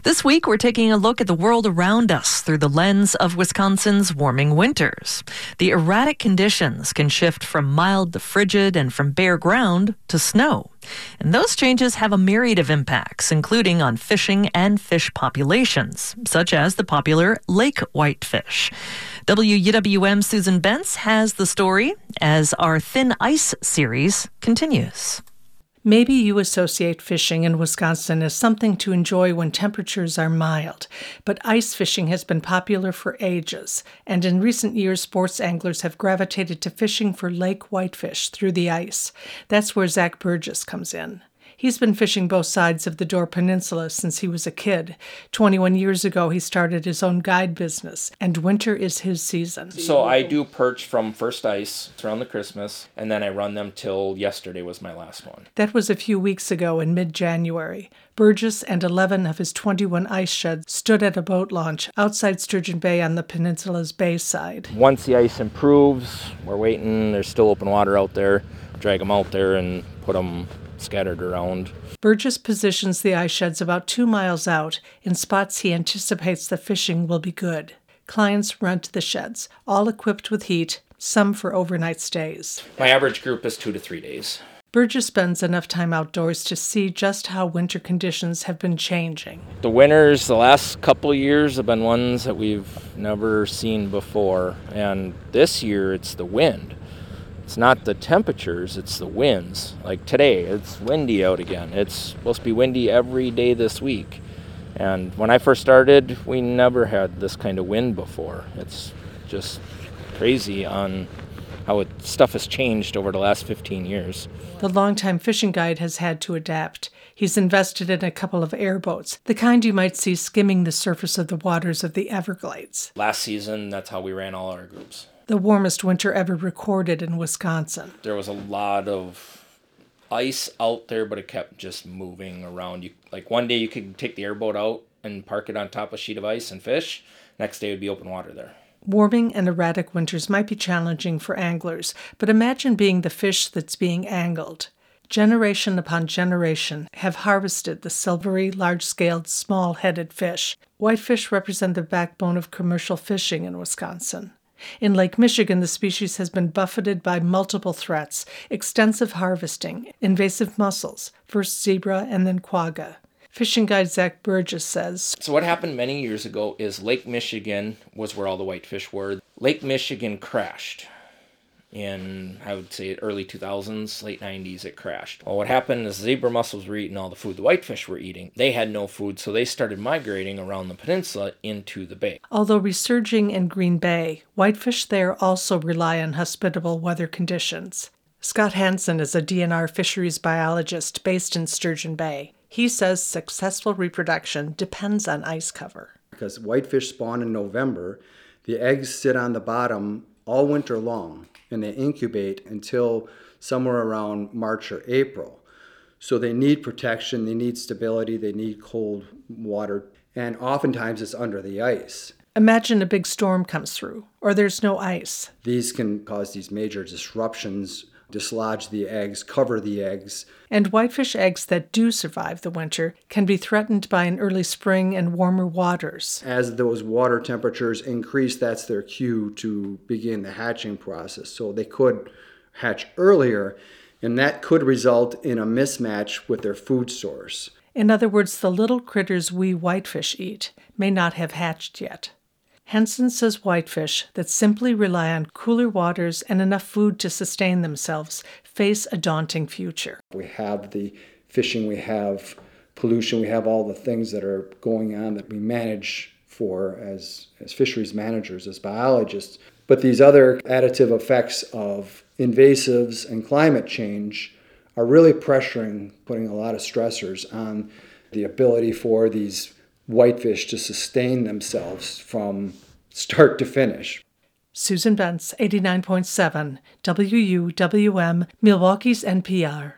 This week, we're taking a look at the world around us through the lens of Wisconsin's warming winters. The erratic conditions can shift from mild to frigid and from bare ground to snow. And those changes have a myriad of impacts, including on fishing and fish populations, such as the popular lake whitefish. WUWM Susan Bentz has the story as our Thin Ice series continues. Maybe you associate fishing in Wisconsin as something to enjoy when temperatures are mild, but ice fishing has been popular for ages, and in recent years sports anglers have gravitated to fishing for lake whitefish through the ice. That's where Zach Burgess comes in. He's been fishing both sides of the Door Peninsula since he was a kid. 21 years ago, he started his own guide business, and winter is his season. So I do perch from first ice around the Christmas, and then I run them till yesterday was my last one. That was a few weeks ago in mid-January. Burgess and 11 of his 21 ice sheds stood at a boat launch outside Sturgeon Bay on the peninsula's bay side. Once the ice improves, we're waiting. There's still open water out there. Drag them out there and put them scattered around. Burgess positions the ice sheds about 2 miles out in spots he anticipates the fishing will be good. Clients rent the sheds, all equipped with heat, some for overnight stays. My average group is 2 to 3 days. Burgess spends enough time outdoors to see just how winter conditions have been changing. The winters, the last couple years, have been ones that we've never seen before. And this year, it's the wind. It's not the temperatures, it's the winds. Like today, it's windy out again. It's supposed to be windy every day this week. And when I first started, we never had this kind of wind before. It's just crazy on how stuff has changed over the last 15 years. The longtime fishing guide has had to adapt. He's invested in a couple of airboats, the kind you might see skimming the surface of the waters of the Everglades. Last season, that's how we ran all our groups. The warmest winter ever recorded in Wisconsin. There was a lot of ice out there, but it kept just moving around. Like one day you could take the airboat out and park it on top of a sheet of ice and fish. Next day would be open water there. Warming and erratic winters might be challenging for anglers, but imagine being the fish that's being angled. Generation upon generation have harvested the silvery, large-scaled, small-headed fish. Whitefish represent the backbone of commercial fishing in Wisconsin. In Lake Michigan, the species has been buffeted by multiple threats: extensive harvesting, invasive mussels, first zebra and then quagga. Fishing guide Zach Burgess says, So what happened many years ago is Lake Michigan was where all the whitefish were. Lake Michigan crashed in, I would say, early 2000s, late 90s, it crashed. Well, what happened is zebra mussels were eating all the food the whitefish were eating. They had no food, so they started migrating around the peninsula into the bay. Although resurging in Green Bay, whitefish there also rely on hospitable weather conditions. Scott Hansen is a DNR fisheries biologist based in Sturgeon Bay. He says successful reproduction depends on ice cover. Because whitefish spawn in November, the eggs sit on the bottom all winter long, and they incubate until somewhere around March or April. So they need protection, they need stability, they need cold water, and oftentimes it's under the ice. Imagine a big storm comes through, or there's no ice. These can cause these major disruptions, dislodge the eggs, cover the eggs. And whitefish eggs that do survive the winter can be threatened by an early spring and warmer waters. As those water temperatures increase, that's their cue to begin the hatching process. So they could hatch earlier, and that could result in a mismatch with their food source. In other words, the little critters we whitefish eat may not have hatched yet. Henson says whitefish that simply rely on cooler waters and enough food to sustain themselves face a daunting future. We have the fishing, we have pollution, we have all the things that are going on that we manage for as fisheries managers, as biologists. But these other additive effects of invasives and climate change are really pressuring, putting a lot of stressors on the ability for these whitefish to sustain themselves from start to finish. Susan Bentz, 89.7, WUWM, Milwaukee's NPR.